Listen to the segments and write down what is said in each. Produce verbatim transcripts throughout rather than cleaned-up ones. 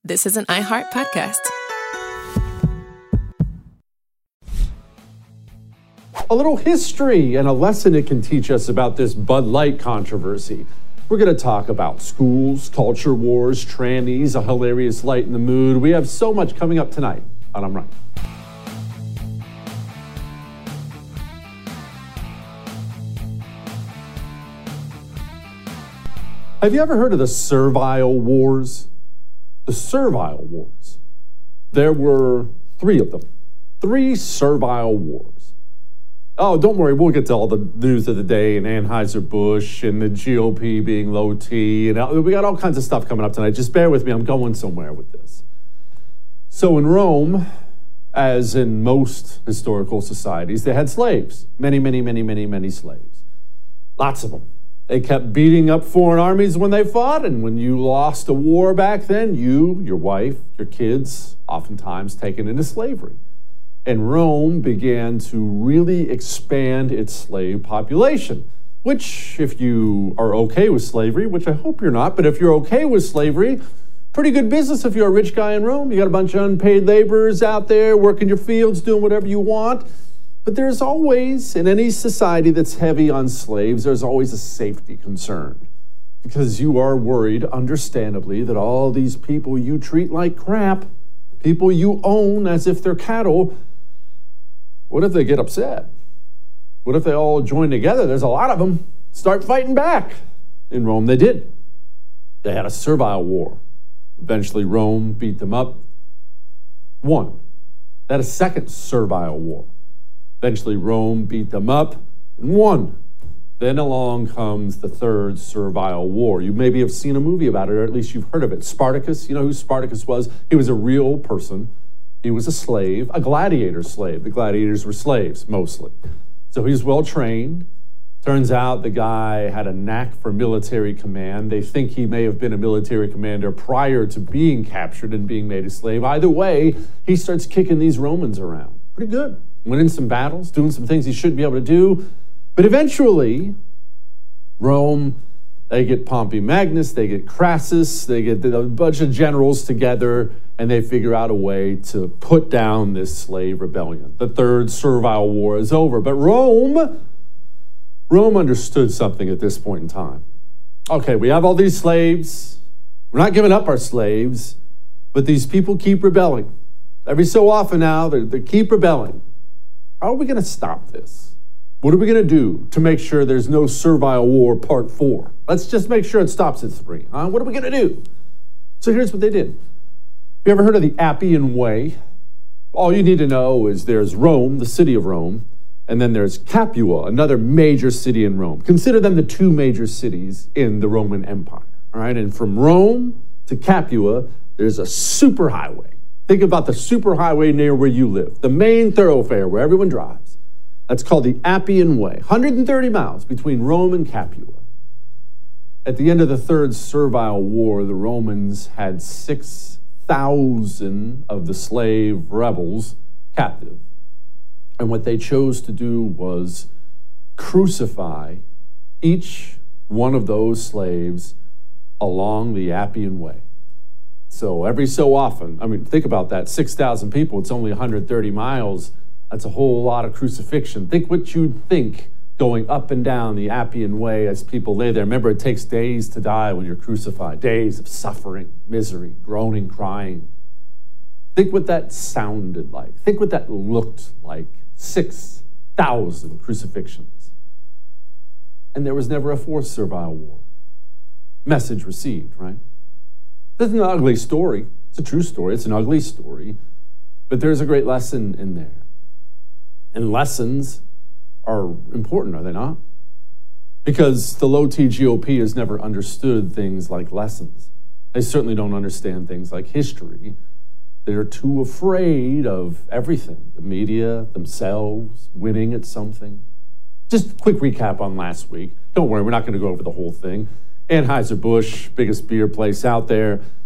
This is an iHeart podcast. A little history and a lesson it can teach us about this Bud Light controversy. We're going to talk about schools, culture wars, trannies, a hilarious light in the mood. We have so much coming up tonight on I'm Right. Have you ever heard of the Servile Wars? The Servile Wars. There were three of them. Three Servile Wars. Oh, don't worry, we'll get to all the news of the day and Anheuser-Busch and the G O P being low T. And we got all kinds of stuff coming up tonight. Just bear with me, I'm going somewhere with this. So in Rome, as in most historical societies, they had slaves. Many, many, many, many, many slaves. Lots of them. They kept beating up foreign armies when they fought, and when you lost a war back then, you, your wife, your kids, oftentimes taken into slavery. And Rome began to really expand its slave population, which, if you are okay with slavery, which I hope you're not, but if you're okay with slavery, pretty good business if you're a rich guy in Rome. You got a bunch of unpaid laborers out there working your fields, doing whatever you want. But there's always, in any society that's heavy on slaves, there's always a safety concern. Because you are worried, understandably, that all these people you treat like crap, people you own as if they're cattle, what if they get upset? What if they all join together? There's a lot of them. Start fighting back. In Rome, they did. They had a servile war. Eventually, Rome beat them up. Won. They had a second servile war. Eventually, Rome beat them up and won. Then along comes the third Servile War. You maybe have seen a movie about it, or at least you've heard of it. Spartacus, you know who Spartacus was? He was a real person. He was a slave, a gladiator slave. The gladiators were slaves, mostly. So he's well-trained. Turns out the guy had a knack for military command. They think he may have been a military commander prior to being captured and being made a slave. Either way, he starts kicking these Romans around. Pretty good. Winning some battles, doing some things he shouldn't be able to do. But eventually, Rome, they get Pompey Magnus, they get Crassus, they get a bunch of generals together, and they figure out a way to put down this slave rebellion. The third Servile War is over. But Rome, Rome understood something at this point in time. Okay, we have all these slaves. We're not giving up our slaves, but these people keep rebelling. Every so often now, they, they keep rebelling. How are we going to stop this? What are we going to do to make sure there's no Servile War Part four? Let's just make sure it stops at three. Huh? What are we going to do? So here's what they did. You ever heard of the Appian Way? All you need to know is there's Rome, the city of Rome, and then there's Capua, another major city in Rome. Consider them the two major cities in the Roman Empire. All right, and from Rome to Capua, there's a superhighway. Think about the superhighway near where you live, the main thoroughfare where everyone drives. That's called the Appian Way, one hundred thirty miles between Rome and Capua. At the end of the Third Servile War, the Romans had six thousand of the slave rebels captive. And what they chose to do was crucify each one of those slaves along the Appian Way. So every so often, I mean, think about that, six thousand people, it's only one hundred thirty miles. That's a whole lot of crucifixion. Think what you'd think going up and down the Appian Way as people lay there. Remember, it takes days to die when you're crucified. Days of suffering, misery, groaning, crying. Think what that sounded like. Think what that looked like. six thousand crucifixions. And there was never a fourth Servile War. Message received, right? This is an ugly story. It's a true story. It's an ugly story. But there's a great lesson in there. And lessons are important, are they not? Because the low-T G O P has never understood things like lessons. They certainly don't understand things like history. They're too afraid of everything. The media, themselves, winning at something. Just a quick recap on last week. Don't worry, we're not going to go over the whole thing. Anheuser-Busch, biggest beer place out there.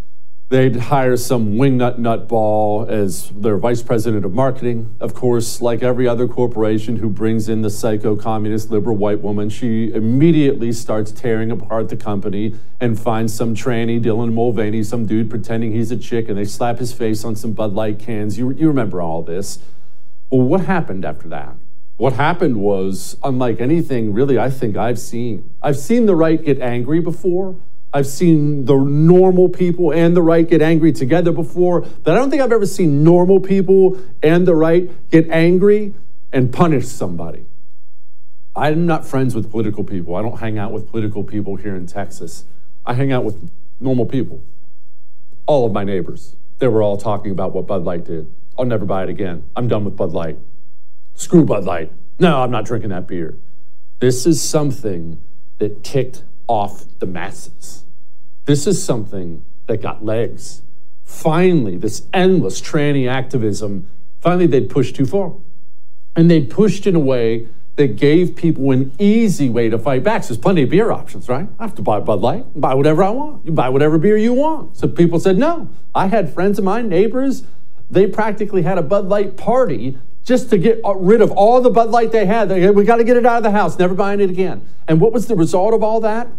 They'd hire some wingnut nutball as their vice president of marketing. Of course, like every other corporation who brings in the psycho-communist liberal white woman, she immediately starts tearing apart the company and finds some tranny, Dylan Mulvaney, some dude pretending he's a chick, and they slap his face on some Bud Light cans. You, you remember all this. Well, what happened after that? What happened was, unlike anything really I think I've seen. I've seen the right get angry before. I've seen the normal people and the right get angry together before, but I don't think I've ever seen normal people and the right get angry and punish somebody. I'm not friends with political people. I don't hang out with political people here in Texas. I hang out with normal people. All of my neighbors, they were all talking about what Bud Light did. I'll never buy it again. I'm done with Bud Light. Screw Bud Light. No, I'm not drinking that beer. This is something that ticked off the masses. This is something that got legs. Finally, this endless tranny activism, finally they'd pushed too far. And they pushed in a way that gave people an easy way to fight back. So there's plenty of beer options, right? I have to buy Bud Light, buy whatever I want. You buy whatever beer you want. So people said no. I had friends of mine, neighbors, they practically had a Bud Light party just to get rid of all the Bud Light they had. They, we got to get it out of the house, never buying it again. And what was the result of all that?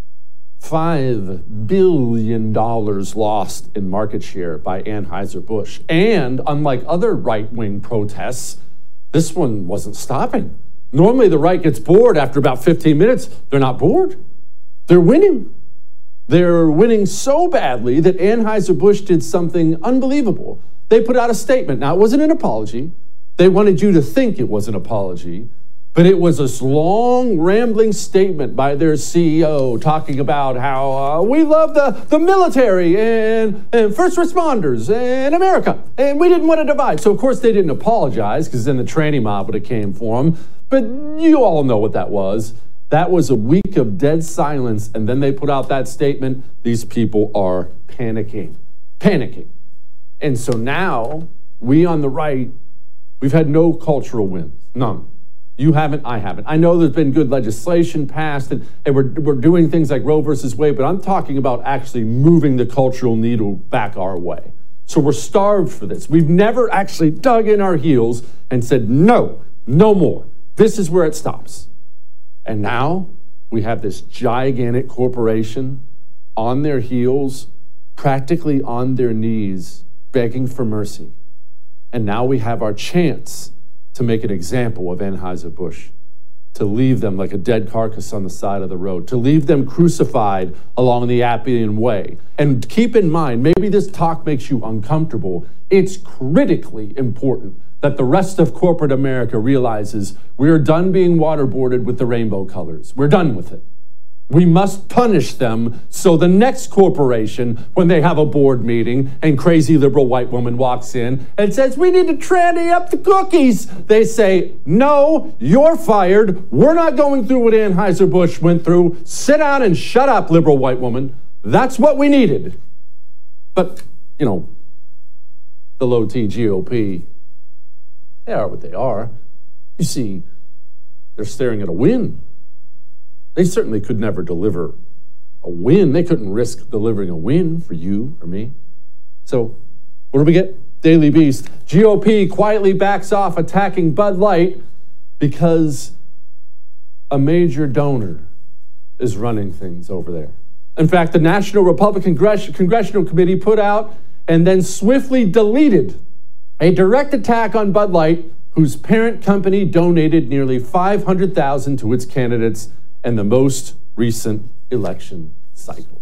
Five billion dollars lost in market share by Anheuser-Busch. And unlike other right-wing protests, this one wasn't stopping. Normally the right gets bored after about fifteen minutes. They're not bored. They're winning. They're winning so badly that Anheuser-Busch did something unbelievable. They put out a statement. Now, it wasn't an apology. They wanted you to think it was an apology. But it was this long, rambling statement by their C E O talking about how uh, we love the, the military and, and first responders in America, and we didn't want to divide. So, of course, they didn't apologize because then the tranny mob would have came for them. But you all know what that was. That was a week of dead silence, and then they put out that statement. These people are panicking, panicking. And so now, we on the right, we've had no cultural wins, none. You haven't, I haven't. I know there's been good legislation passed, and, and we're, we're doing things like Roe versus Wade, but I'm talking about actually moving the cultural needle back our way. So we're starved for this. We've never actually dug in our heels and said, no, no more. This is where it stops. And now we have this gigantic corporation on their heels, practically on their knees, begging for mercy. And now we have our chance to make an example of Anheuser-Busch, to leave them like a dead carcass on the side of the road, to leave them crucified along the Appian Way. And keep in mind, maybe this talk makes you uncomfortable. It's critically important that the rest of corporate America realizes we're done being waterboarded with the rainbow colors. We're done with it. We must punish them so the next corporation, when they have a board meeting and crazy liberal white woman walks in and says, we need to tranny up the cookies, they say, no, you're fired. We're not going through what Anheuser-Busch went through. Sit down and shut up, liberal white woman. That's what we needed. But, you know, the low-T G O P, they are what they are. You see, they're staring at a win. They certainly could never deliver a win. They couldn't risk delivering a win for you or me. So what do we get? Daily Beast. G O P quietly backs off attacking Bud Light because a major donor is running things over there. In fact, the National Republican Congressional Committee put out and then swiftly deleted a direct attack on Bud Light, whose parent company donated nearly five hundred thousand dollars to its candidates in the most recent election cycle.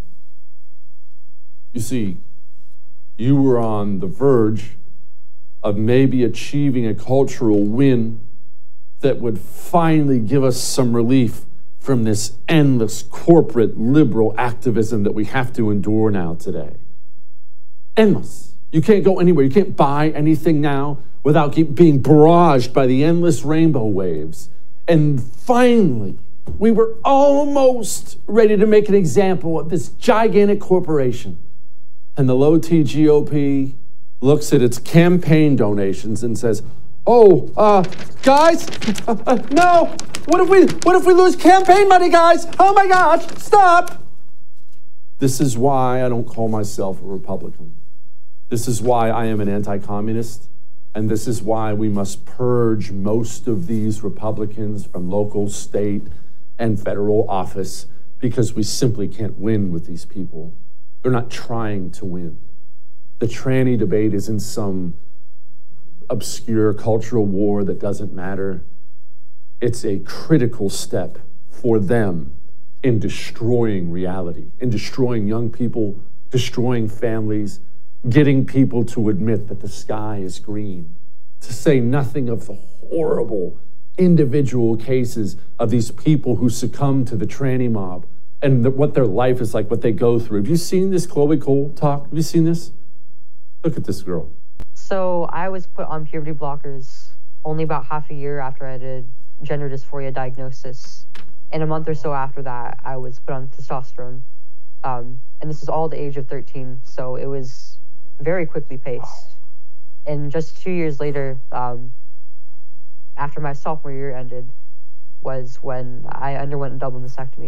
You see, you were on the verge of maybe achieving a cultural win that would finally give us some relief from this endless corporate liberal activism that we have to endure now today. Endless. You can't go anywhere. You can't buy anything now without keep being barraged by the endless rainbow waves. And finally, we were almost ready to make an example of this gigantic corporation. And the low-T G O P looks at its campaign donations and says, oh, uh, guys, uh, uh, no, what if we, what if we lose campaign money, guys? Oh my gosh, stop. This is why I don't call myself a Republican. This is why I am an anti-communist. And this is why we must purge most of these Republicans from local, state, and federal office, because we simply can't win with these people. They're not trying to win. The tranny debate isn't some obscure cultural war that doesn't matter. It's a critical step for them in destroying reality, in destroying young people, destroying families, getting people to admit that the sky is green, to say nothing of the horrible individual cases of these people who succumb to the tranny mob and the, what their life is like, what they go through. Have you seen this Chloe Cole talk? Have you seen this? Look at this girl. So I was put on puberty blockers only about half a year after I had a gender dysphoria diagnosis. And a month or so after that, I was put on testosterone. Um, and this is all at the age of thirteen, so it was very quickly paced. And just two years later, um, after my sophomore year ended, was when I underwent a double mastectomy.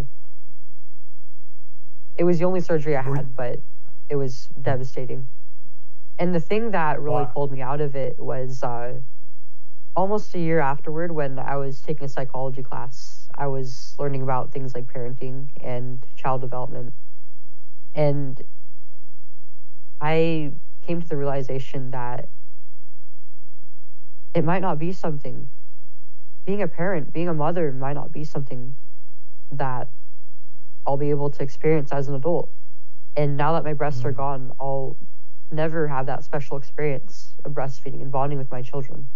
It was the only surgery I had, but it was devastating. And the thing that really wow. pulled me out of it was uh, almost a year afterward, when I was taking a psychology class, I was learning about things like parenting and child development. And I came to the realization that it might not be something. Being a parent, being a mother might not be something that I'll be able to experience as an adult. And now that my breasts are gone, I'll never have that special experience of breastfeeding and bonding with my children.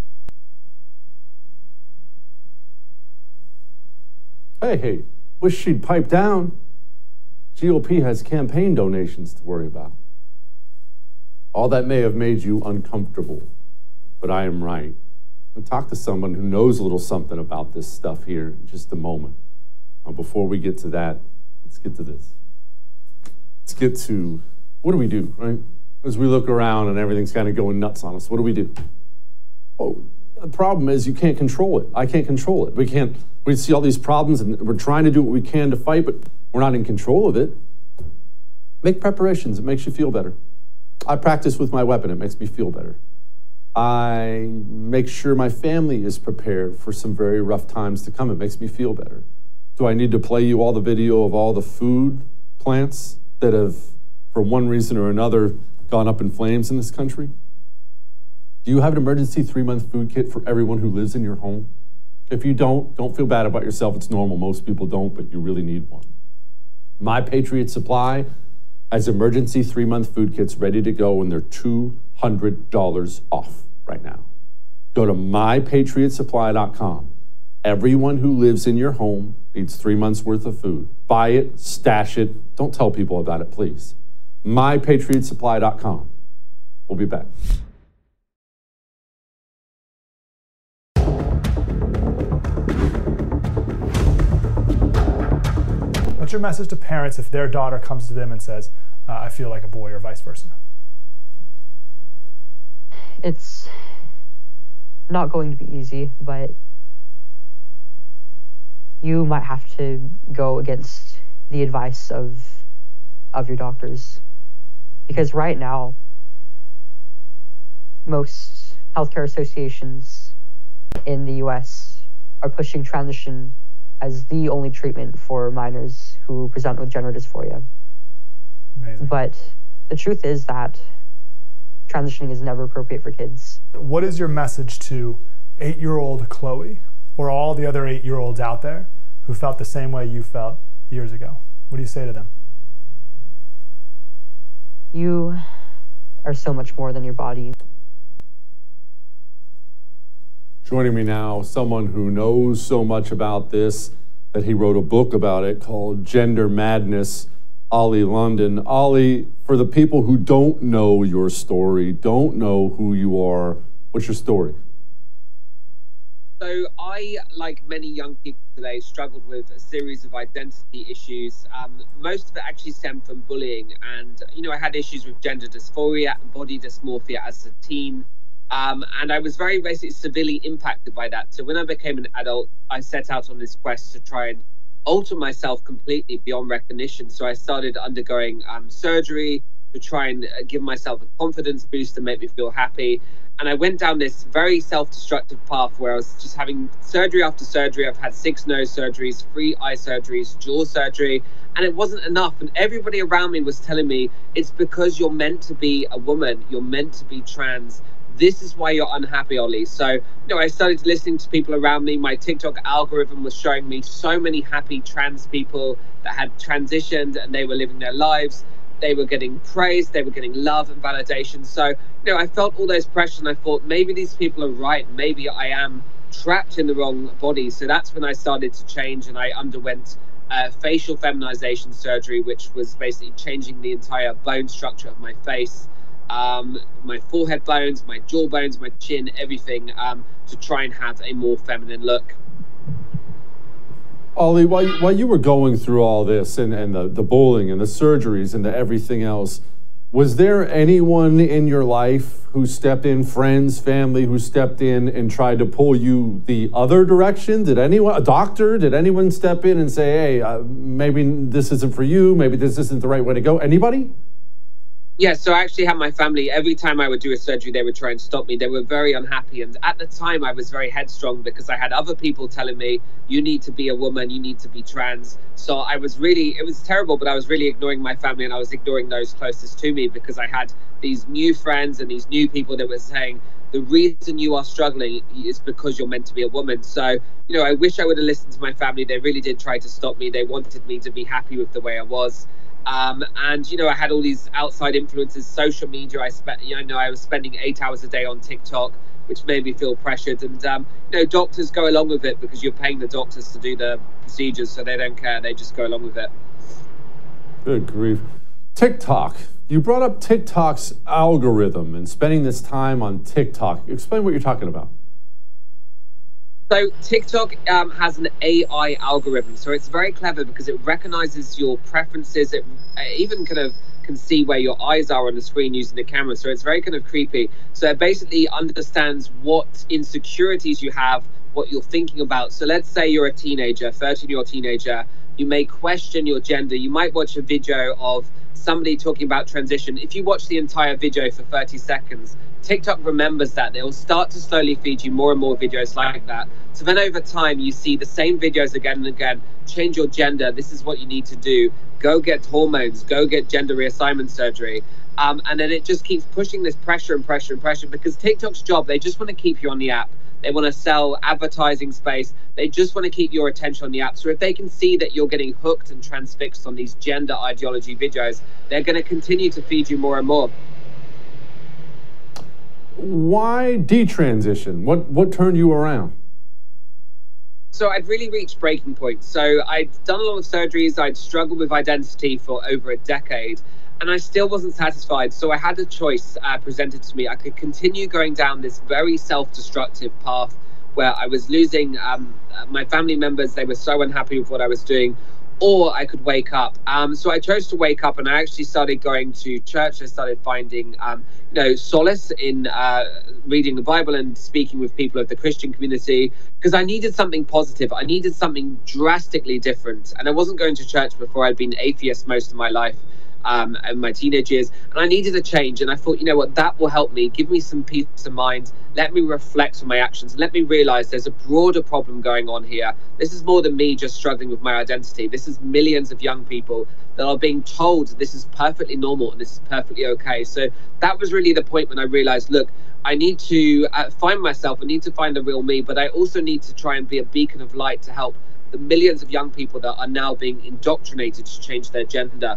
Hey, hey, wish she'd pipe down. G O P has campaign donations to worry about. All that may have made you uncomfortable, but I am right. I'll talk to someone who knows a little something about this stuff here in just a moment. Now, before we get to that, let's get to this. Let's get to, what do we do, right? As we look around and everything's kind of going nuts on us, what do we do? Oh, the problem is you can't control it. I can't control it. We can't, we see all these problems and we're trying to do what we can to fight, but we're not in control of it. Make preparations. It makes you feel better. I practice with my weapon. It makes me feel better. I make sure my family is prepared for some very rough times to come. It makes me feel better. Do I need to play you all the video of all the food plants that have, for one reason or another, gone up in flames in this country? Do you have an emergency three-month food kit for everyone who lives in your home? If you don't, don't feel bad about yourself. It's normal. Most people don't, but you really need one. My Patriot Supply has emergency three-month food kits ready to go, and they're two hundred dollars off right now. Go to my patriot supply dot com. Everyone who lives in your home needs three months worth of food. Buy it, stash it. Don't tell people about it, please. my patriot supply dot com. We'll be back. What's your message to parents if their daughter comes to them and says, uh, I feel like a boy, or vice versa? It's not going to be easy, but you might have to go against the advice of of your doctors. Because right now, most healthcare associations in the U S are pushing transition as the only treatment for minors who present with gender dysphoria. Amazing. But the truth is that transitioning is never appropriate for kids. What is your message to eight-year-old Chloe, or all the other eight-year-olds out there who felt the same way you felt years ago? What do you say to them? You are so much more than your body. Joining me now, someone who knows so much about this that he wrote a book about it called Gender Madness, Ollie London. Ollie, for the people who don't know your story, don't know who you are, what's your story? So I, like many young people today, struggled with a series of identity issues. Um, most of it actually stemmed from bullying. And, you know, I had issues with gender dysphoria and body dysmorphia as a teen. Um, and I was very basically severely impacted by that. So when I became an adult, I set out on this quest to try and alter myself completely beyond recognition. So I started undergoing um, surgery to try and give myself a confidence boost and make me feel happy. And I went down this very self-destructive path where I was just having surgery after surgery. I've had six nose surgeries, three eye surgeries, jaw surgery, and it wasn't enough. And everybody around me was telling me, it's because you're meant to be a woman, you're meant to be trans. This is why you're unhappy, Ollie. So, you know, I started listening to people around me. My TikTok algorithm was showing me so many happy trans people that had transitioned and they were living their lives. They were getting praise, they were getting love and validation. So, you know, I felt all those pressures and I thought maybe these people are right. Maybe I am trapped in the wrong body. So that's when I started to change and I underwent uh, facial feminization surgery, which was basically changing the entire bone structure of my face, um, my forehead bones, my jaw bones, my chin, everything, um, to try and have a more feminine look. Ollie, while you, while you were going through all this and, and the, the bullying and the surgeries and the everything else, was there anyone in your life who stepped in, friends, family, who stepped in and tried to pull you the other direction? Did anyone, a doctor, did anyone step in and say, hey, uh, maybe this isn't for you, maybe this isn't the right way to go? Anybody? Yeah, so I actually had my family, every time I would do a surgery, they would try and stop me. They were very unhappy. And at the time, I was very headstrong because I had other people telling me, you need to be a woman, you need to be trans. So I was really, it was terrible, but I was really ignoring my family and I was ignoring those closest to me because I had these new friends and these new people that were saying, the reason you are struggling is because you're meant to be a woman. So, you know, I wish I would have listened to my family. They really did try to stop me. They wanted me to be happy with the way I was. Um, and, you know, I had all these outside influences, social media. I spent, you know, I was spending eight hours a day on TikTok, which made me feel pressured. And, um, you know, doctors go along with it because you're paying the doctors to do the procedures, so they don't care. They just go along with it. Good grief. TikTok. You brought up TikTok's algorithm and spending this time on TikTok. Explain what you're talking about. So TikTok um, has an A I algorithm, so it's very clever because it recognizes your preferences. It uh, even kind of can see where your eyes are on the screen using the camera. So it's very kind of creepy. So it basically understands what insecurities you have, what you're thinking about. So let's say you're a teenager, thirteen-year-old teenager. You may question your gender. You might watch a video of somebody talking about transition. If you watch the entire video for thirty seconds, TikTok remembers that. They'll start to slowly feed you more and more videos like that. So then over time, you see the same videos again and again. Change your gender. This is what you need to do. Go get hormones. Go get gender reassignment surgery. Um, and then it just keeps pushing this pressure and pressure and pressure because TikTok's job, they just want to keep you on the app. They want to sell advertising space. They just want to keep your attention on the app. So if they can see that you're getting hooked and transfixed on these gender ideology videos, they're going to continue to feed you more and more. Why detransition? What what turned you around? So I'd really reached breaking point. So I'd done a lot of surgeries. I'd struggled with identity for over a decade, and I still wasn't satisfied. So I had a choice uh, presented to me. I could continue going down this very self-destructive path where I was losing um, my family members. They were so unhappy with what I was doing. Or I could wake up. Um, so I chose to wake up, and I actually started going to church. I started finding, um, you know, solace in uh, reading the Bible and speaking with people of the Christian community, because I needed something positive. I needed something drastically different. And I wasn't going to church before. I'd been atheist most of my life. Um, in my teenage years, and I needed a change. And I thought, you know what, that will help me, give me some peace of mind, let me reflect on my actions, let me realize there's a broader problem going on here. This is more than me just struggling with my identity. This is millions of young people that are being told this is perfectly normal and this is perfectly okay. So that was really the point when I realized, look, I need to uh, find myself, I need to find the real me, but I also need to try and be a beacon of light to help the millions of young people that are now being indoctrinated to change their gender.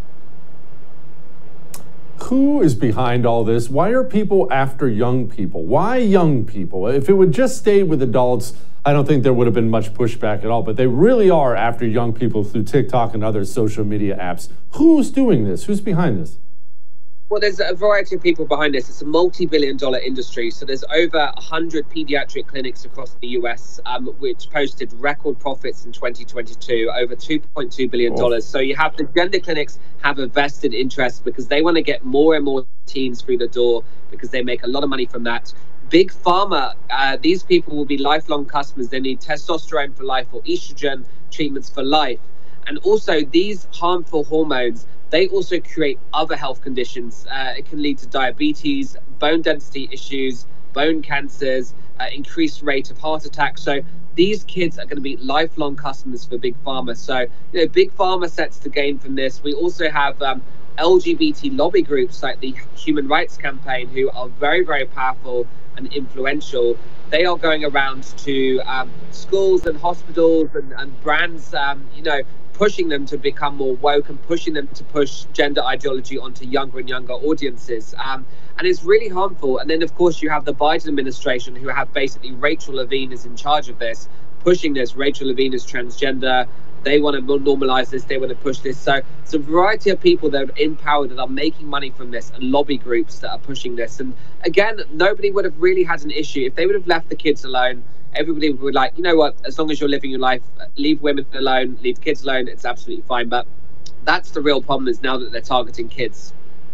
Who is behind all this? Why are people after young people? Why young people? If it would just stay with adults, I don't think there would have been much pushback at all, but they really are after young people through TikTok and other social media apps. Who's doing this? Who's behind this? Well, there's a variety of people behind this. It's a multi-billion dollar industry. So there's over one hundred pediatric clinics across the U S, um, which posted record profits in twenty twenty-two, over two point two billion dollars. Oh. So you have the gender clinics have a vested interest because they want to get more and more teens through the door because they make a lot of money from that. Big Pharma, uh, these people will be lifelong customers. They need testosterone for life or estrogen. treatments for life. And also these harmful hormones, they also create other health conditions. Uh, it can lead to diabetes, bone density issues, bone cancers, uh, increased rate of heart attacks. So these kids are going to be lifelong customers for Big Pharma. So, you know, Big Pharma sets to gain from this. We also have um, L G B T lobby groups like the Human Rights Campaign, who are very, very powerful and influential. They are going around to um, schools and hospitals and, and brands, um, you know, pushing them to become more woke and pushing them to push gender ideology onto younger and younger audiences. Um, and it's really harmful. And then, of course, you have the Biden administration, who have basically Rachel Levine is in charge of this, pushing this. Rachel Levine is transgender. They want to normalize this. They want to push this. So it's a variety of people that are in power that are making money from this, and lobby groups that are pushing this. And again, nobody would have really had an issue if they would have left the kids alone. Everybody would like, you know what, as long as you're living your life, leave women alone, leave kids alone, it's absolutely fine. But that's the real problem, is now that they're targeting kids.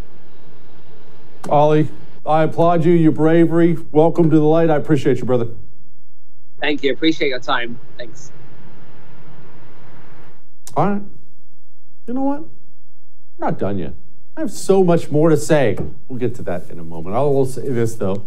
Ollie, I applaud you, your bravery. Welcome to the light. I appreciate you, brother. Thank you. Appreciate your time. Thanks. All right. You know what? We're not done yet. I have so much more to say. We'll get to that in a moment. I will say this, though.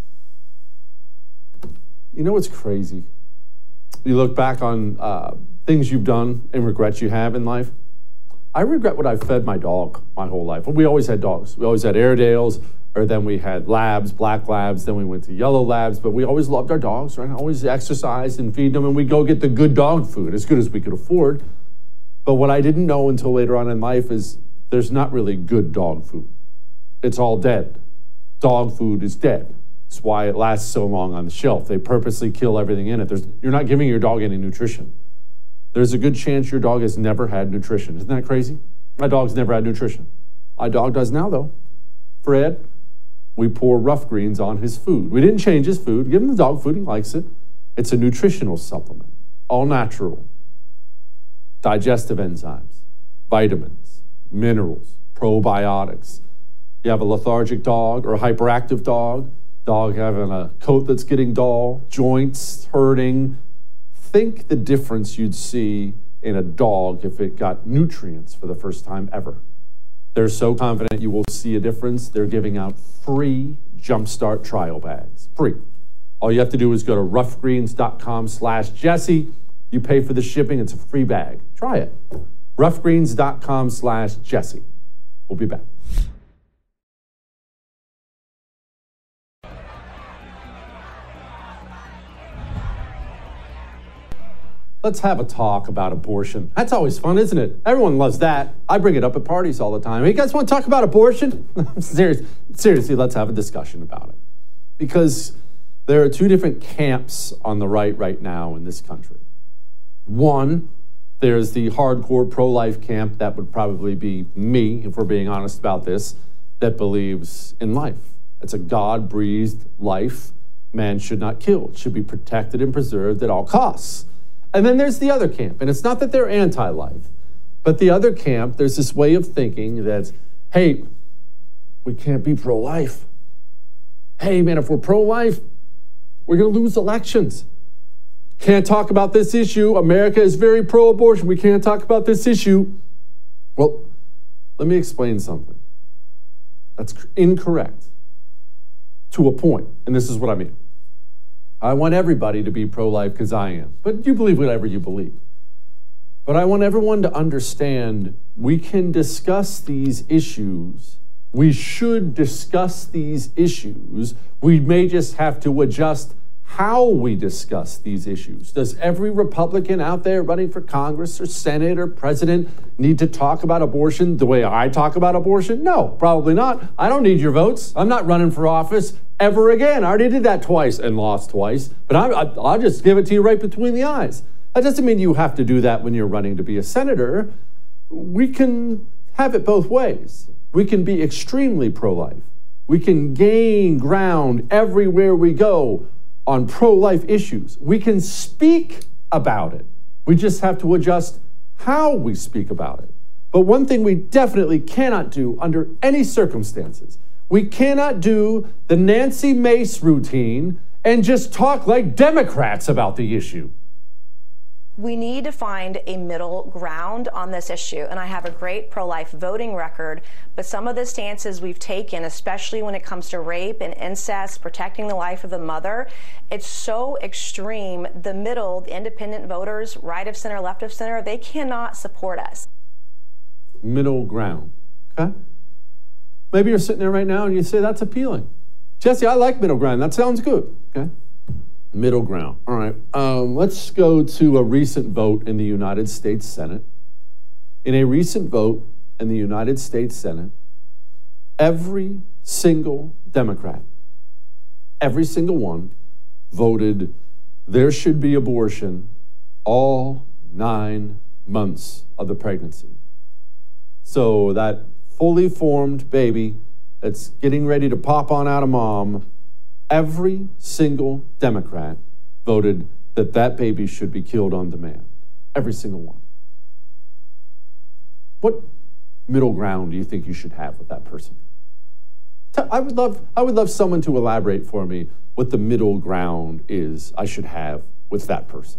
You know what's crazy? You look back on uh, things you've done and regrets you have in life. I regret what I fed my dog my whole life. We always had dogs. We always had Airedales, or then we had labs, black labs, then we went to yellow labs, but we always loved our dogs, right? Always exercised and feed them, and we'd go get the good dog food, as good as we could afford. But what I didn't know until later on in life is there's not really good dog food. It's all dead. Dog food is dead. That's why it lasts so long on the shelf. They purposely kill everything in it. There's, you're not giving your dog any nutrition. There's a good chance your dog has never had nutrition. Isn't that crazy? My dog's never had nutrition. My dog does now, though. Fred, we pour Rough Greens on his food. We didn't change his food. Give him the dog food. He likes it. It's a nutritional supplement, all natural. Digestive enzymes, vitamins, minerals, probiotics. You have a lethargic dog or a hyperactive dog, dog having a coat that's getting dull, joints hurting. Think the difference you'd see in a dog if it got nutrients for the first time ever. They're so confident you will see a difference, they're giving out free Jumpstart trial bags. Free. All you have to do is go to roughgreens.com slash Jesse. You pay for the shipping, it's a free bag. Try it. roughgreens.com slash Jesse. We'll be back. Let's have a talk about abortion. That's always fun, isn't it? Everyone loves that. I bring it up at parties all the time. Hey, you guys want to talk about abortion? Serious, seriously, let's have a discussion about it. Because there are two different camps on the right right now in this country. One, there's the hardcore pro-life camp, that would probably be me, if we're being honest about this, that believes in life. It's a God-breathed life. Man should not kill. It should be protected and preserved at all costs. And then there's the other camp, and it's not that they're anti-life, but the other camp, there's this way of thinking that, hey, we can't be pro-life. Hey, man, if we're pro-life, we're going to lose elections. Can't talk about this issue. America is very pro-abortion. We can't talk about this issue. Well, let me explain something. That's incorrect to a point, and this is what I mean. I want everybody to be pro-life because I am, but you believe whatever you believe. But I want everyone to understand we can discuss these issues. We should discuss these issues. We may just have to adjust how we discuss these issues. Does every Republican out there running for Congress or Senate or president need to talk about abortion the way I talk about abortion? No, probably not. I don't need your votes. I'm not running for office ever again. I already did that twice and lost twice, but I, I, I'll just give it to you right between the eyes. That doesn't mean you have to do that when you're running to be a senator. We can have it both ways. We can be extremely pro-life. We can gain ground everywhere we go on pro-life issues. We can speak about it. We just have to adjust how we speak about it. But one thing we definitely cannot do under any circumstances, we cannot do the Nancy Mace routine and just talk like Democrats about the issue. We need to find a middle ground on this issue, and I have a great pro-life voting record, but some of the stances we've taken, especially when it comes to rape and incest, protecting the life of the mother, it's so extreme. The middle, the independent voters, right of center, left of center, they cannot support us. Middle ground, okay? Maybe you're sitting there right now and you say, that's appealing. Jesse, I like middle ground. That sounds good, okay? Middle ground. All right. Um, let's go to a recent vote in the United States Senate. In a recent vote in the United States Senate, every single Democrat, every single one, voted there should be abortion all nine months of the pregnancy. So that fully formed baby that's getting ready to pop on out of mom, every single Democrat voted that that baby should be killed on demand. Every single one. What middle ground do you think you should have with that person? I would love, I would love someone to elaborate for me what the middle ground is I should have with that person.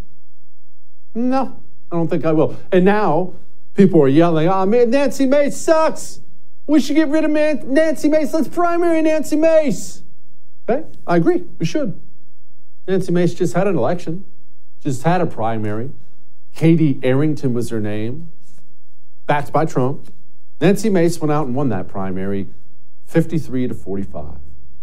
No, I don't think I will. And now people are yelling, oh man, Nancy Mace sucks. We should get rid of Man- Nancy Mace. Let's primary Nancy Mace. Okay, I agree, we should. Nancy Mace just had an election, just had a primary. Katie Arrington was her name, backed by Trump. Nancy Mace went out and won that primary, fifty-three to forty-five.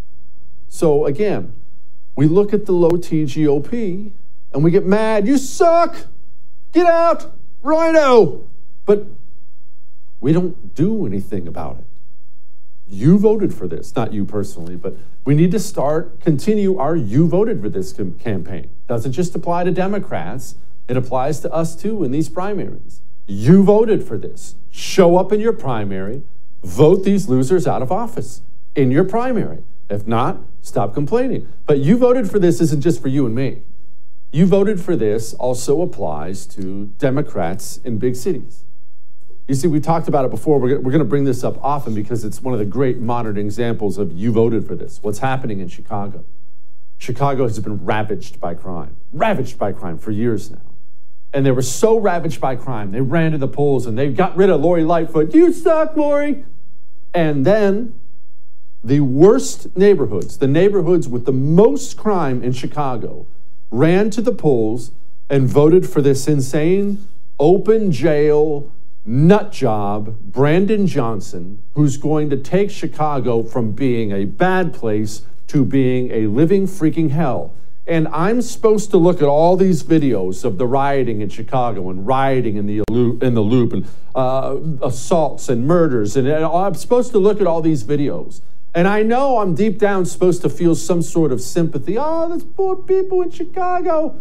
So again, we look at the low T G O P and we get mad, you suck, get out, Rhino. But we don't do anything about it. You voted for this, not you personally, but we need to start, continue our you voted for this campaign. Doesn't just apply to Democrats, it applies to us too in these primaries. You voted for this. Show up in your primary, vote these losers out of office in your primary. If not, stop complaining. But you voted for this isn't just for you and me. You voted for this also applies to Democrats in big cities. You see, we talked about it before. We're going to bring this up often because it's one of the great modern examples of you voted for this. What's happening in Chicago? Chicago has been ravaged by crime, ravaged by crime for years now. And they were so ravaged by crime, they ran to the polls and they got rid of Lori Lightfoot. You suck, Lori. And then the worst neighborhoods, the neighborhoods with the most crime in Chicago, ran to the polls and voted for this insane open jail nut job, Brandon Johnson, who's going to take Chicago from being a bad place to being a living freaking hell. And I'm supposed to look at all these videos of the rioting in Chicago and rioting in the in the loop and uh, assaults and murders. And I'm supposed to look at all these videos. And I know I'm deep down supposed to feel some sort of sympathy. Oh, there's poor people in Chicago.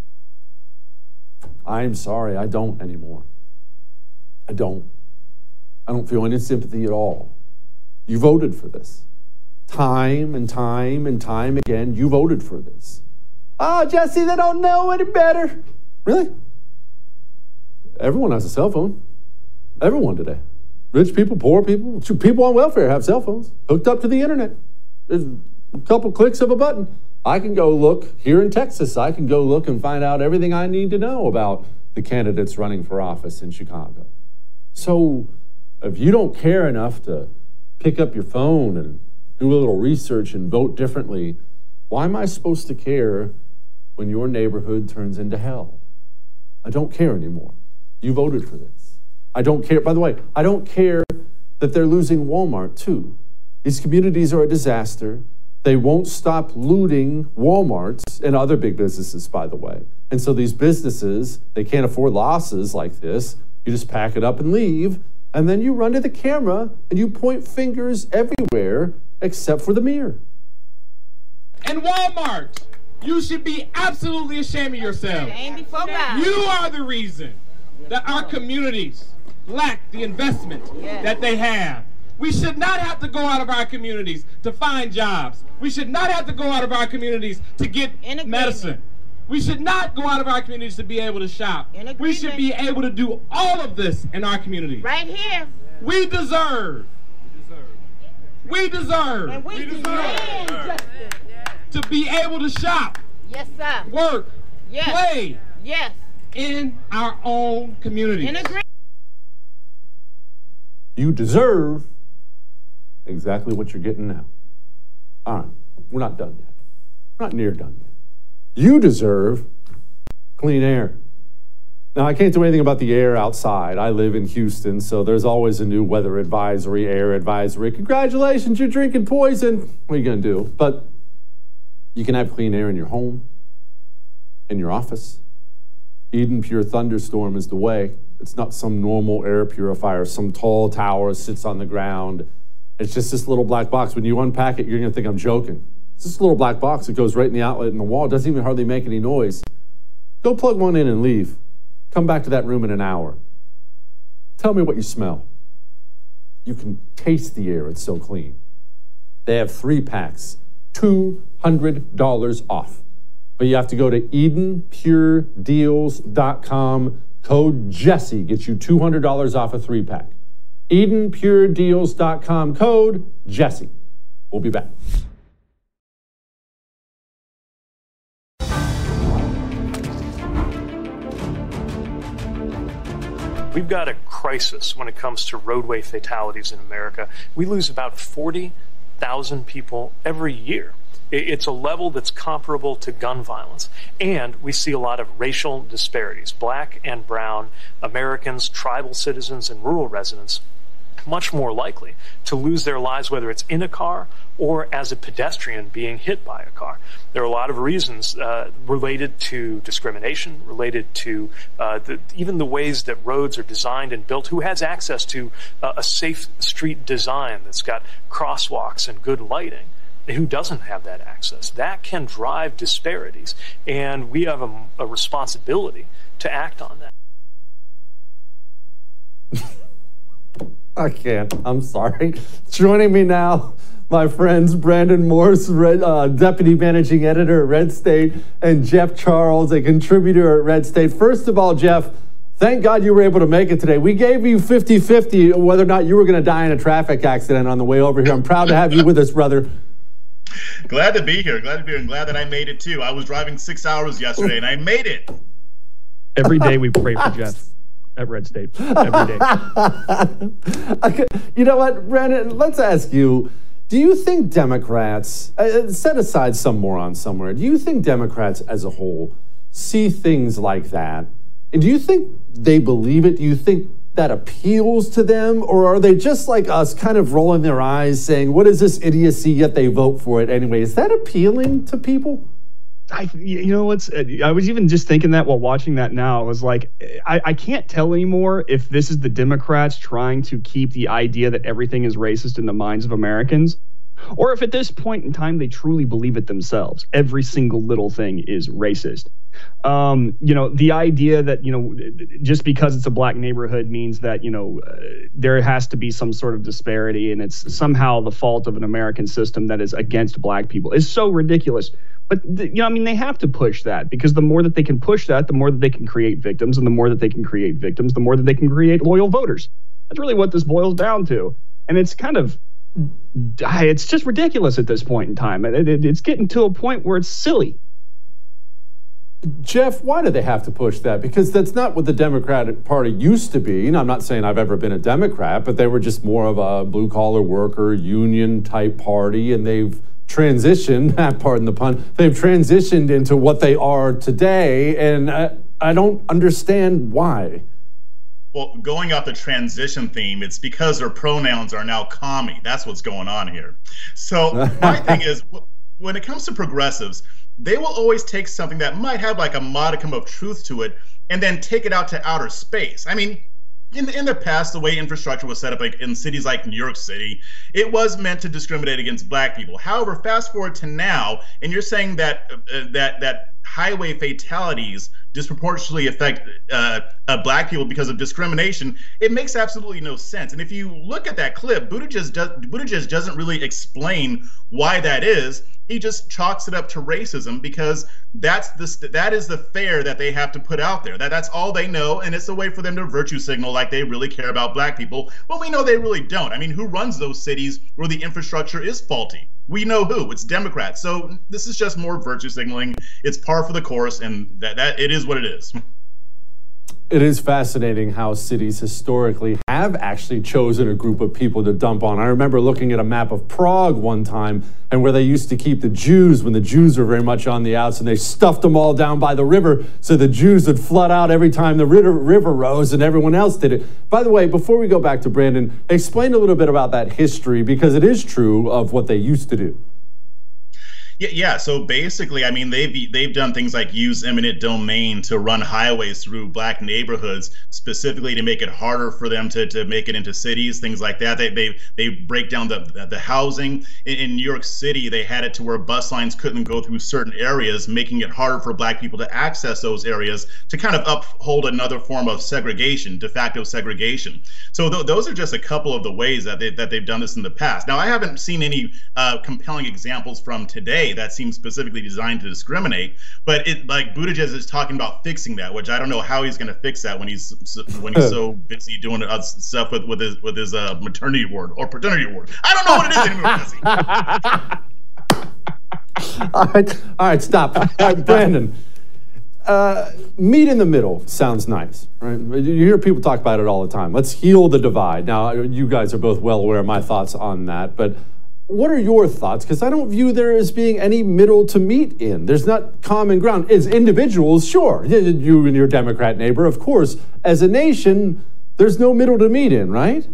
I'm sorry, I don't anymore. I don't. I don't feel any sympathy at all. You voted for this. Time and time and time again, you voted for this. Oh, Jesse, they don't know any better. Really? Everyone has a cell phone. Everyone today. Rich people, poor people, people on welfare have cell phones hooked up to the internet. There's a couple clicks of a button. I can go look here in Texas. I can go look and find out everything I need to know about the candidates running for office in Chicago. So if you don't care enough to pick up your phone and do a little research and vote differently, why am I supposed to care when your neighborhood turns into hell? I don't care anymore. You voted for this. I don't care. By the way, I don't care that they're losing Walmart too. These communities are a disaster. They won't stop looting Walmarts and other big businesses, by the way. And so these businesses, they can't afford losses like this. You just pack it up and leave, and then you run to the camera and you point fingers everywhere except for the mirror. And Walmart, you should be absolutely ashamed of yourself. You are the reason that our communities lack the investment that they have. We should not have to go out of our communities to find jobs. We should not have to go out of our communities to get medicine. We should not go out of our communities to be able to shop. We should be able to do all of this in our communities. Right here. We deserve. We deserve. And we, we deserve to be able to shop. Yes, sir. Work. Yes. Play. Yes. in our own communities. In a great You deserve exactly what you're getting now. All right, we're not done yet. We're not near done yet. You deserve clean air. Now, I can't do anything about the air outside. I live in Houston, so there's always a new weather advisory, air advisory. Congratulations, you're drinking poison. What are you going to do? But you can have clean air in your home, in your office. Eden Pure Thunderstorm is the way. It's not some normal air purifier, some tall tower sits on the ground. It's just this little black box. When you unpack it, you're going to think I'm joking. It's this little black box that goes right in the outlet in the wall. It doesn't even hardly make any noise. Go plug one in and leave. Come back to that room in an hour. Tell me what you smell. You can taste the air. It's so clean. They have three packs, two hundred dollars off. But you have to go to Eden Pure Deals dot com. Code Jesse gets you two hundred dollars off a three pack. Eden Pure Deals dot com. Code Jesse. We'll be back. We've got a crisis when it comes to roadway fatalities in America. We lose about forty thousand people every year. It's a level that's comparable to gun violence. And we see a lot of racial disparities. Black and brown Americans, tribal citizens, and rural residents much more likely to lose their lives, whether it's in a car or as a pedestrian being hit by a car. There are a lot of reasons uh, related to discrimination, related to uh, the, even the ways that roads are designed and built. Who has access to uh, a safe street design that's got crosswalks and good lighting? Who doesn't have that access? That can drive disparities, and we have a, a responsibility to act on that. I can't. I'm sorry. Joining me now, my friends Brandon Morse, Red, uh, Deputy Managing Editor at Red State, and Jeff Charles, a contributor at Red State. First of all, Jeff, thank God you were able to make it today. We gave you fifty fifty whether or not you were going to die in a traffic accident on the way over here. I'm proud to have you with us, brother. Glad to be here. Glad to be here. And glad that I made it, too. I was driving six hours yesterday, and I made it. Every day we pray for Jeff at Red State. Every day. Okay. You know what, Brandon? Let's ask you, do you think Democrats, uh, set aside some moron somewhere, do you think Democrats as a whole see things like that? And do you think they believe it? Do you think that appeals to them? Or are they just like us, kind of rolling their eyes, saying, what is this idiocy, yet they vote for it anyway? Is that appealing to people? I, you know, what's, I was even just thinking that while watching that now. I was like, I, I can't tell anymore if this is the Democrats trying to keep the idea that everything is racist in the minds of Americans, or if at this point in time they truly believe it themselves. Every single little thing is racist. Um, you know, the idea that, you know, just because it's a black neighborhood means that, you know, uh, there has to be some sort of disparity and it's somehow the fault of an American system that is against black people is so ridiculous. But, the, you know, I mean, they have to push that because the more that they can push that, the more that they can create victims, and the more that they can create victims, the more that they can create loyal voters. That's really what this boils down to. And it's kind of, it's just ridiculous at this point in time. It, it, it's getting to a point where it's silly. Jeff, why do they have to push that? Because that's not what the Democratic Party used to be. And I'm not saying I've ever been a Democrat, but they were just more of a blue-collar worker, union-type party, and they've transitioned, pardon the pun, they've transitioned into what they are today, and I, I don't understand why. Well, going off the transition theme, it's because their pronouns are now commie. That's what's going on here. So my thing is, when it comes to progressives, they will always take something that might have like a modicum of truth to it and then take it out to outer space. I mean, in the, in the past, the way infrastructure was set up, like in cities like New York City, it was meant to discriminate against black people. However, fast forward to now, and you're saying that uh, that that highway fatalities disproportionately affect uh, uh, black people because of discrimination. It makes absolutely no sense. And if you look at that clip, Buttigieg, does, Buttigieg doesn't really explain why that is. He just chalks it up to racism because that's the that is the fare that they have to put out there. That that's all they know, and it's a way for them to virtue signal like they really care about black people. But we know they really don't. I mean, who runs those cities where the infrastructure is faulty? We know who. It's Democrats. So this is just more virtue signaling. It's par for the course, and that that it is what it is. It is fascinating how cities historically have actually chosen a group of people to dump on. I remember looking at a map of Prague one time and where they used to keep the Jews when the Jews were very much on the outs, and they stuffed them all down by the river so the Jews would flood out every time the river, river rose and everyone else did it. By the way, before we go back to Brandon, explain a little bit about that history, because it is true of what they used to do. Yeah, yeah. So basically, I mean, they've they've done things like use eminent domain to run highways through black neighborhoods, specifically to make it harder for them to, to make it into cities, things like that. They they they break down the the housing. In, in New York City, they had it to where bus lines couldn't go through certain areas, making it harder for black people to access those areas, to kind of uphold another form of segregation, de facto segregation. So th those are just a couple of the ways that they that they've done this in the past. Now, I haven't seen any uh, compelling examples from today that seems specifically designed to discriminate, but it like Buttigieg is talking about fixing that, which I don't know how he's going to fix that when he's when he's so busy doing uh, stuff with with his with his uh, maternity award or paternity award. I don't know what it is anymore. all right, all right, stop. All right, Brandon. Uh, meet in the middle sounds nice, right? You hear people talk about it all the time. Let's heal the divide. Now, you guys are both well aware of my thoughts on that, but what are your thoughts? Because I don't view there as being any middle to meet in. There's not common ground. As individuals, sure, you and your Democrat neighbor, of course. As a nation, there's no middle to meet in, right?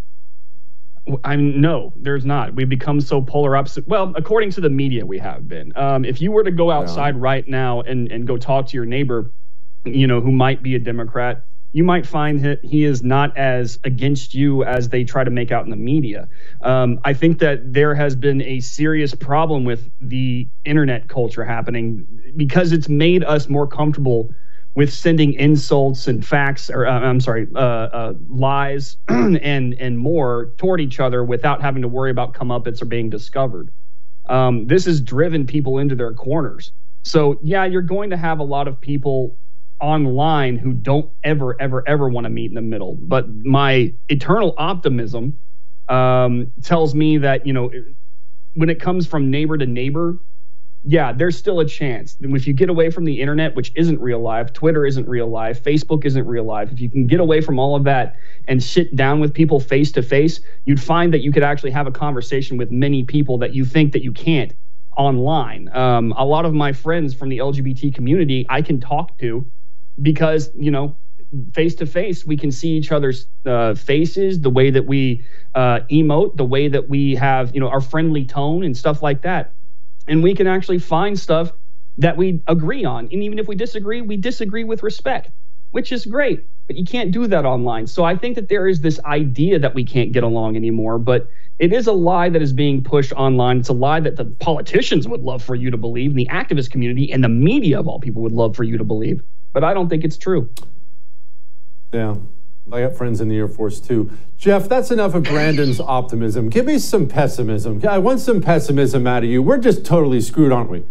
I mean, no, there's not. We've become so polar opposite. Well, according to the media, we have been. Um, if you were to go outside yeah. right now and, and go talk to your neighbor, you know, who might be a Democrat, you might find that he is not as against you as they try to make out in the media. Um, I think that there has been a serious problem with the internet culture happening because it's made us more comfortable with sending insults and facts, or uh, I'm sorry, uh, uh, lies and and more toward each other without having to worry about comeuppance or being discovered. Um, this has driven people into their corners. So yeah, you're going to have a lot of people online who don't ever, ever, ever want to meet in the middle. But my eternal optimism um, tells me that, you know, when it comes from neighbor to neighbor, yeah, there's still a chance. If you get away from the internet, which isn't real life, Twitter isn't real life, Facebook isn't real life, if you can get away from all of that and sit down with people face to face, you'd find that you could actually have a conversation with many people that you think that you can't online. Um, a lot of my friends from the L G B T community I can talk to because, you know, face to face, we can see each other's uh, faces, the way that we uh, emote, the way that we have, you know, our friendly tone and stuff like that. And we can actually find stuff that we agree on. And even if we disagree, we disagree with respect, which is great. But you can't do that online. So I think that there is this idea that we can't get along anymore. But it is a lie that is being pushed online. It's a lie that the politicians would love for you to believe, and the activist community and the media of all people would love for you to believe. But I don't think it's true. Yeah, I got friends in the Air Force too. Jeff, that's enough of Brandon's optimism. Give me some pessimism. I want some pessimism out of you. We're just totally screwed, aren't we?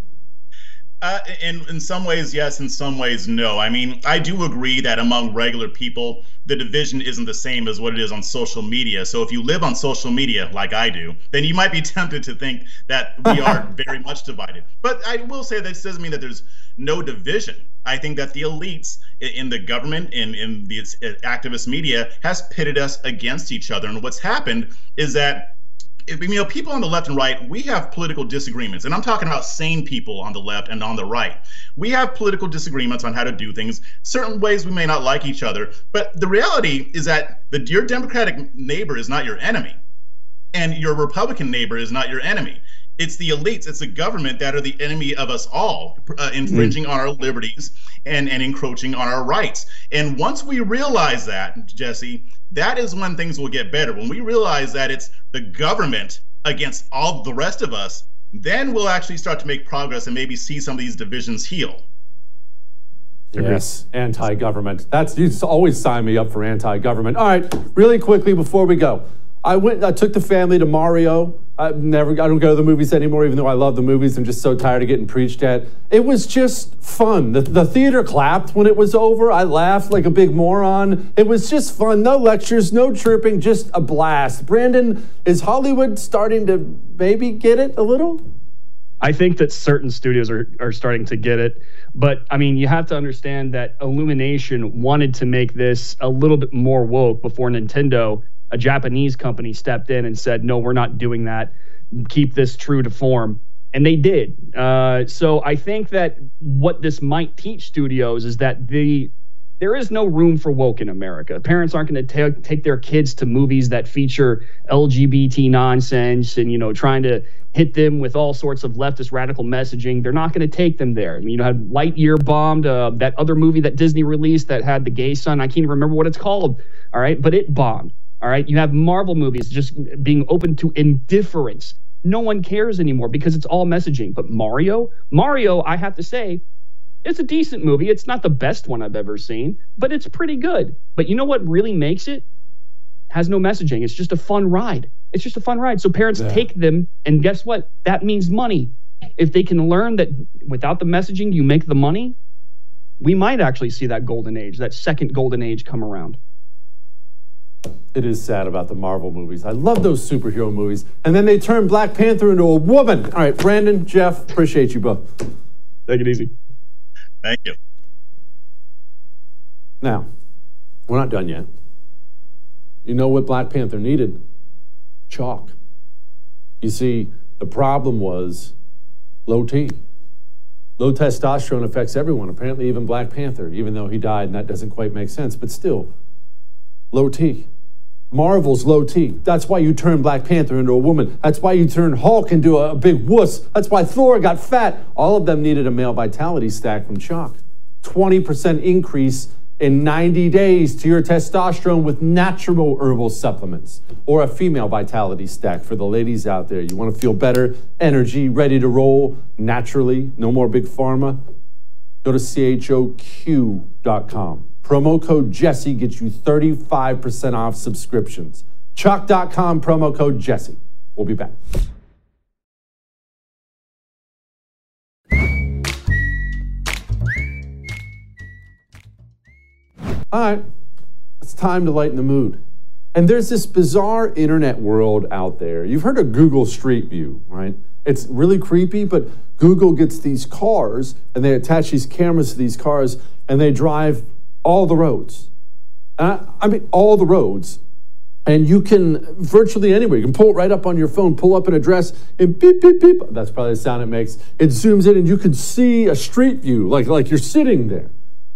Uh, in, in some ways, yes. In some ways, no. I mean, I do agree that among regular people, the division isn't the same as what it is on social media. So if you live on social media like I do, then you might be tempted to think that we are very much divided. But I will say this doesn't mean that there's no division. I think that the elites in the government and in the activist media has pitted us against each other. And what's happened is that, you know, people on the left and right, we have political disagreements. And I'm talking about sane people on the left and on the right. We have political disagreements on how to do things. Certain ways we may not like each other. But the reality is that the, your Democratic neighbor is not your enemy. And your Republican neighbor is not your enemy. It's the elites, it's the government that are the enemy of us all, uh, infringing mm. on our liberties and, and encroaching on our rights. And once we realize that, Jesse, that is when things will get better. When we realize that it's the government against all the rest of us, then we'll actually start to make progress and maybe see some of these divisions heal. Yes, anti-government. That's, you always sign me up for anti-government. All right, really quickly before we go. I went. I took the family to Mario. I never. I don't go to the movies anymore, even though I love the movies. I'm just so tired of getting preached at. It was just fun. The, the theater clapped when it was over. I laughed like a big moron. It was just fun. No lectures, no chirping, just a blast. Brandon, is Hollywood starting to maybe get it a little? I think that certain studios are, are starting to get it. But, I mean, you have to understand that Illumination wanted to make this a little bit more woke before Nintendo, a Japanese company, stepped in and said, no, we're not doing that. Keep this true to form. And they did. Uh, so I think that what this might teach studios is that the there is no room for woke in America. Parents aren't going to take their kids to movies that feature L G B T nonsense and, you know, trying to hit them with all sorts of leftist radical messaging. They're not going to take them there. I mean, you know, had Lightyear bombed, uh, that other movie that Disney released that had the gay son. I can't even remember what it's called. All right. But it bombed. All right. You have Marvel movies just being open to indifference. No one cares anymore because it's all messaging. But Mario, Mario, I have to say, it's a decent movie. It's not the best one I've ever seen, but it's pretty good. But you know what really makes it? Has no messaging. It's just a fun ride. It's just a fun ride. So parents yeah. take them, and guess what? That means money. If they can learn that without the messaging, you make the money, we might actually see that golden age, that second golden age come around. It is sad about the Marvel movies. I love those superhero movies. And then they turn Black Panther into a woman. All right, Brandon, Jeff, appreciate you both. Take it easy. Thank you. Now, we're not done yet. You know what Black Panther needed? Chalk. You see, the problem was low T. Low testosterone affects everyone, apparently even Black Panther, even though he died, and that doesn't quite make sense, but still, low T. Marvel's low T. That's why you turn Black Panther into a woman. That's why you turn Hulk into a, a big wuss. That's why Thor got fat. All of them needed a male vitality stack from Chalk. twenty percent increase in ninety days to your testosterone with natural herbal supplements. Or a female vitality stack for the ladies out there. You want to feel better, energy, ready to roll naturally, no more big pharma? Go to C H O Q dot com. Promo code Jesse gets you thirty-five percent off subscriptions. Chalk dot com, promo code Jesse. We'll be back. All right, it's time to lighten the mood. And there's this bizarre internet world out there. You've heard of Google Street View, right? It's really creepy, but Google gets these cars and they attach these cameras to these cars and they drive all the roads. Uh, I mean, all the roads. And you can virtually anywhere. You can pull it right up on your phone, pull up an address, and beep, beep, beep. That's probably the sound it makes. It zooms in and you can see a street view, like, like you're sitting there.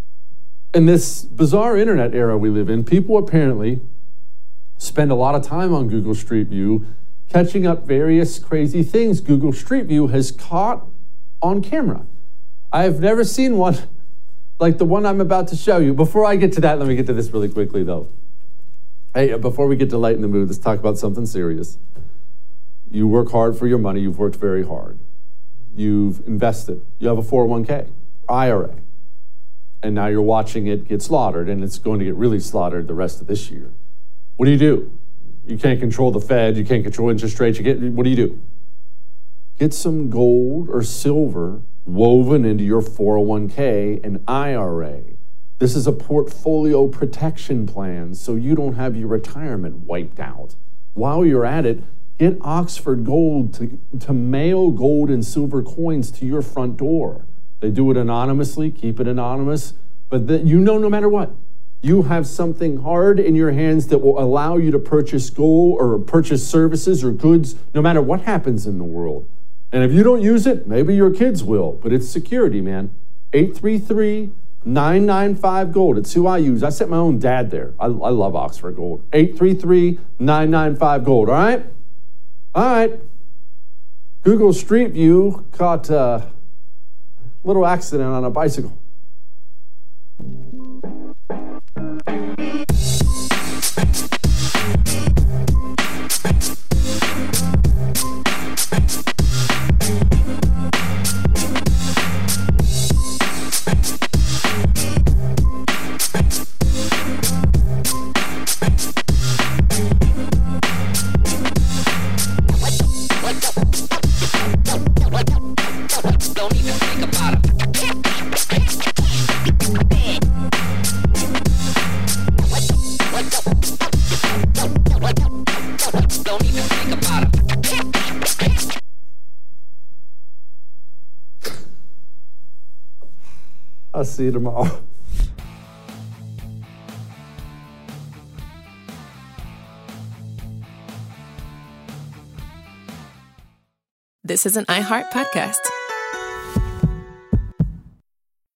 In this bizarre internet era we live in, people apparently spend a lot of time on Google Street View catching up various crazy things Google Street View has caught on camera. I've never seen one like the one I'm about to show you. Before I get to that, let me get to this really quickly, though. Hey, before we get to lighten the mood, let's talk about something serious. You work hard for your money. You've worked very hard. You've invested. You have a four oh one k, I R A. And now you're watching it get slaughtered, and it's going to get really slaughtered the rest of this year. What do you do? You can't control the Fed. You can't control interest rates. You get, what do you do? Get some gold or silver woven into your four oh one k and I R A. This is a portfolio protection plan so you don't have your retirement wiped out. While you're at it, get Oxford Gold to, to mail gold and silver coins to your front door. They do it anonymously, keep it anonymous, but the, you know no matter what, you have something hard in your hands that will allow you to purchase gold or purchase services or goods no matter what happens in the world. And if you don't use it, maybe your kids will, but it's security, man. eight three three, nine nine five, gold. It's who I use. I sent my own dad there. I, I love Oxford Gold. eight three three, nine nine five, gold, all right? All right. Google Street View caught a little accident on a bicycle. Don't even think about it. I'll see you tomorrow. This is an iHeart podcast.